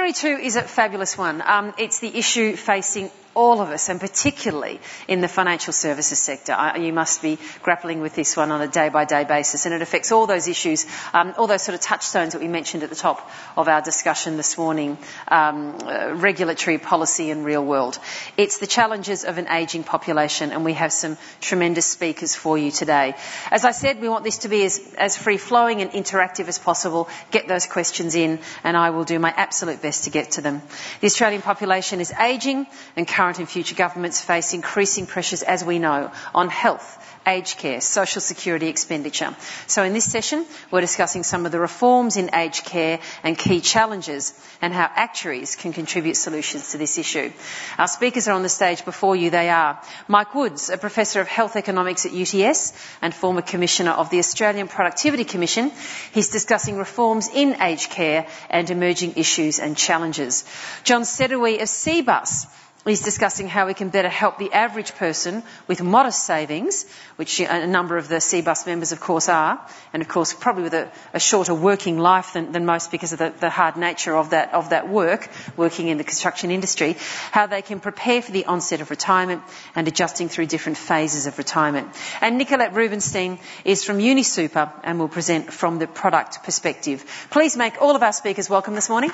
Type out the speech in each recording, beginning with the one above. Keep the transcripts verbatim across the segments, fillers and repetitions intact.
twenty-two is a fabulous one. Um, it's the issue facing all of us, and particularly in the financial services sector. I, you must be grappling with this one on a day-by-day basis, and it affects all those issues, um, all those sort of touchstones that we mentioned at the top of our discussion this morning, um, uh, regulatory, policy and real world. It's the challenges of an ageing population, and we have some tremendous speakers for you today. As I said, we want this to be as, as free-flowing and interactive as possible. Get those questions in, and I will do my absolute best to get to them. The Australian population is ageing, and current and future governments face increasing pressures, as we know, on health, aged care, social security expenditure. So in this session, we're discussing some of the reforms in aged care and key challenges, and how actuaries can contribute solutions to this issue. Our speakers are on the stage before you. They are Mike Woods, a Professor of Health Economics at U T S and former Commissioner of the Australian Productivity Commission. He's discussing reforms in aged care and emerging issues and challenges. John Sedaway of Cbus is discussing how we can better help the average person with modest savings, which a number of the Cbus members, of course, are, and, of course, probably with a, a shorter working life than, than most because of the, the hard nature of that, of that work, working in the construction industry, how they can prepare for the onset of retirement and adjusting through different phases of retirement. And Nicolette Rubinstein is from UniSuper and will present from the product perspective. Please make all of our speakers welcome this morning.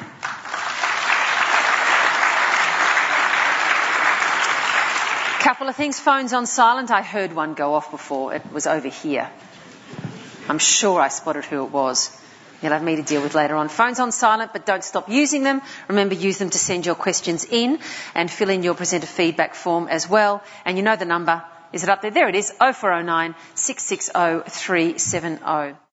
Couple of things. Phones on silent. I heard one go off before. It was over here. I'm sure I spotted who it was. You'll have me to deal with later on. Phones on silent, but don't stop using them. Remember, use them to send your questions in and fill in your presenter feedback form as well. And you know the number. Is it up there? There it is. oh four oh nine, six six oh, three seven oh.